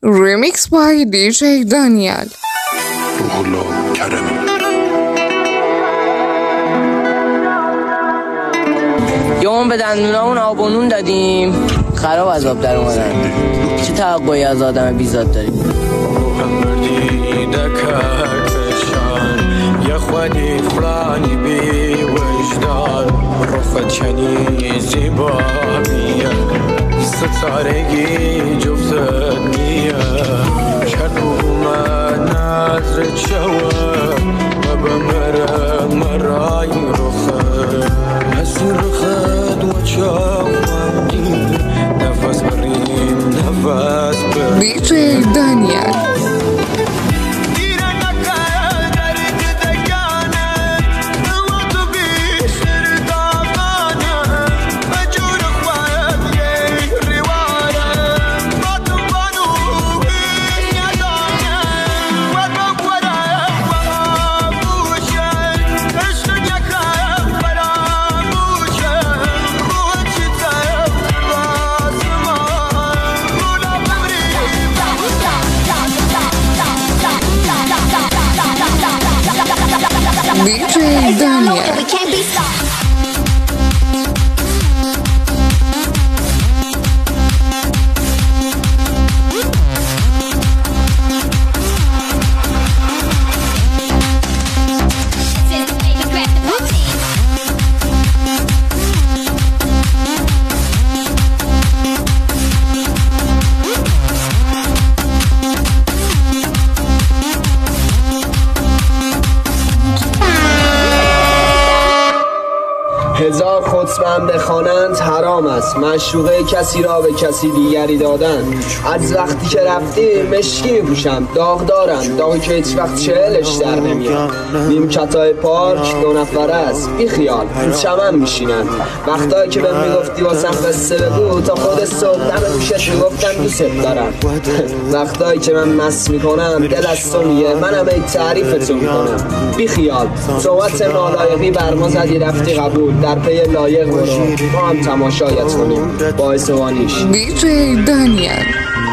Remix by DJ Daniel. روح کرمی یه اون به دندونامون آب و نون دادیم خراب از آب در اومدن. چه توقعی از آدم بیزاد داریم؟ يا اخواني فلاني بي وجدان رفت شني زبابية ستارقي جفتت نية شربوما نازرت شوا وبمرة مراي رخد هسي رخد وشاواني نفس برين نفس برين DJ Daniel. DJ Daniel. هزار خطبه بخوانند حرام است، معشوقه کسی را به کسی دیگری دادن. از وقتی که رفتی مشکی میپوشم، داغ دارم، داغی که هیچ وقت چهلش در نمیاد. نیمکتای پارک دو نفره است، بی خیال تو چمن میشینن. وقتایی که بهم میگفتی واسم قصه بگو تا خود صبح دم گوشت میگفتم دوست دارم. وقتایی که من مست میکنم دل از تو میگه منم ای تعریف تو میکنم. بی خیال صحبت نالایقی بر ما زدی رفتی قبول، در پی لایق برو ما هم تماشایت کنیم باعث وانیش. DJ Daniel.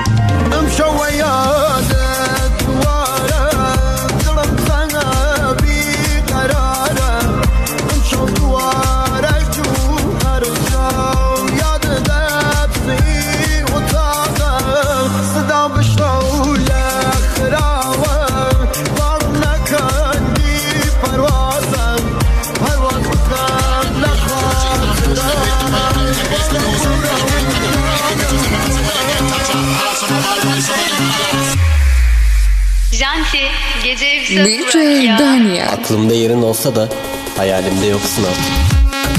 DJ Daniel. Aklımda yerin olsa da hayalimde yoksun artık.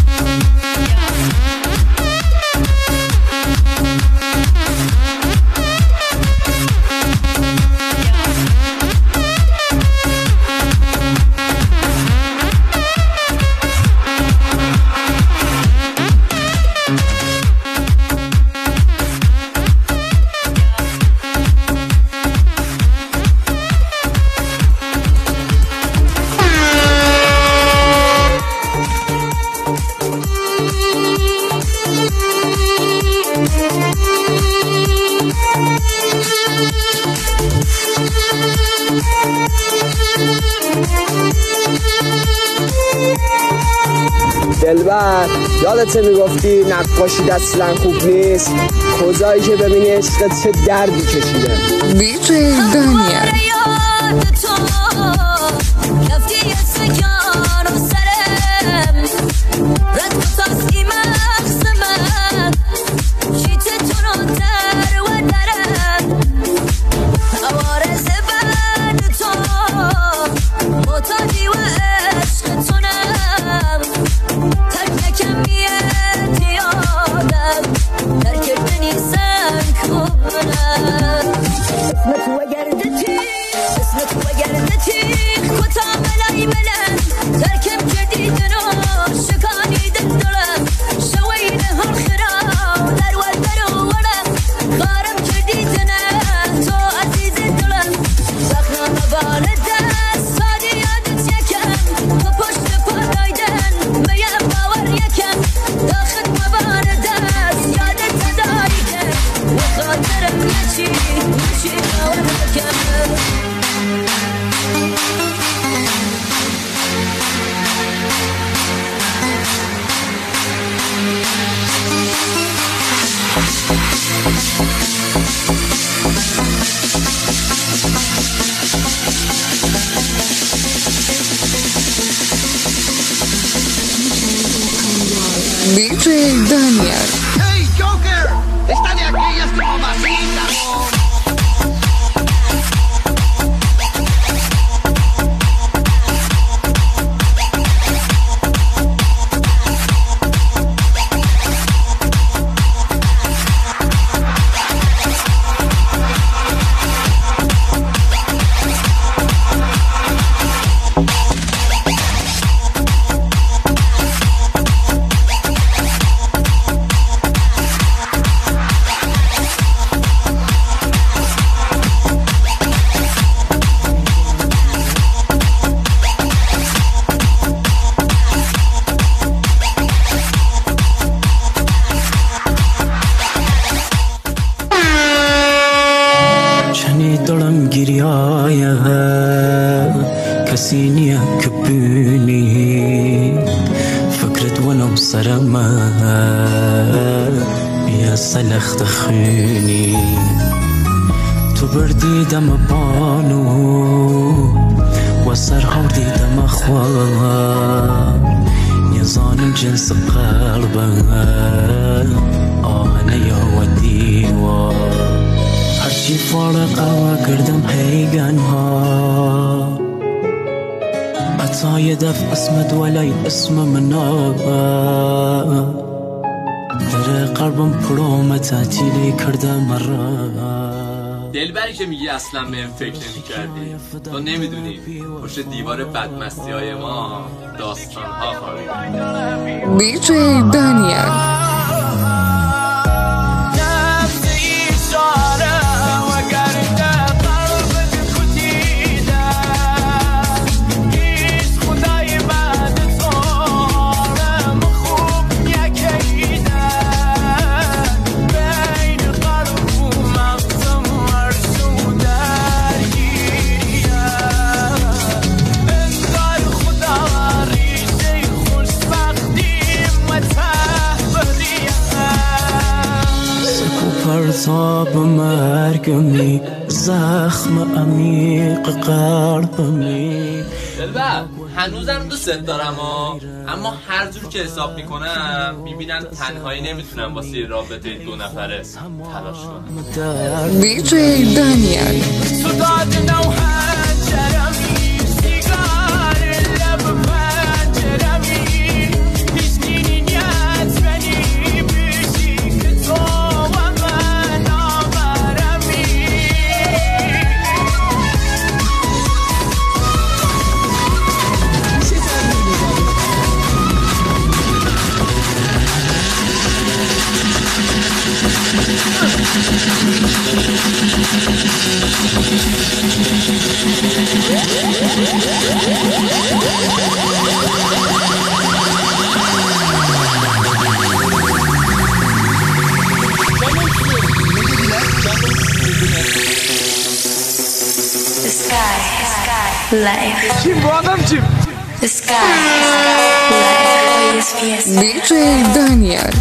دلبر یادت میگفتی نقاشی اصلا خوب نیست، کجایی که ببینی عشقت چه دردی کشیده. DJ Daniel. خاطرم DJ Daniel. ¡Hey, Joker! ¡Está de aquellas como masita! دلم گریایه کسی نیه که بینی فکرت ونو سرمه بیا سلخت خونی تو بردی دم بانو و سرهار دیدم خواه یزانم جنس قلبه آهنه یا و دیوار هرچی فارق اوا کردم هیگن ها عطای دف اسمت ولی اسم منا در قلبم پروم تعطیلی کردم دلبری که میگی اصلا بهم فکر نمی کردی تو نمیدونی پشت دیوار بدمستی های ما داستان ها خوابیده DJ Daniel. پرتاب مرگمی زخم عمیق قلبمی دلبر هنوزم دوست دارم اما هر جور که حساب میکنم میبینم تنهایی نمیتونم واسه رابطه 2 نفره تلاش کنم DJ Daniel. Life. The sky, life. DJ Daniel.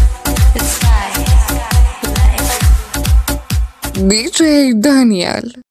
DJ Daniel.